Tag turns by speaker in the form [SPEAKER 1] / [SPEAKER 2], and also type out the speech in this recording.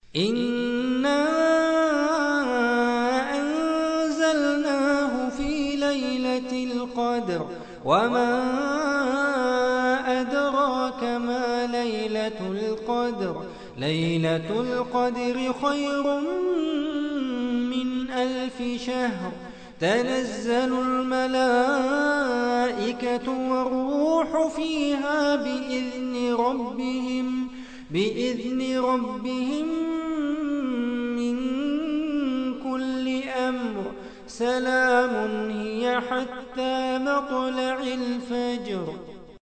[SPEAKER 1] إنا أنزلناه في ليلة القدر وما أدراك ما ليلة القدر ليلة القدر خير من 1000 شهر تنزل الملائكة والروح فيها بإذن ربهم من كل أمر سلام هي حتى مطلع الفجر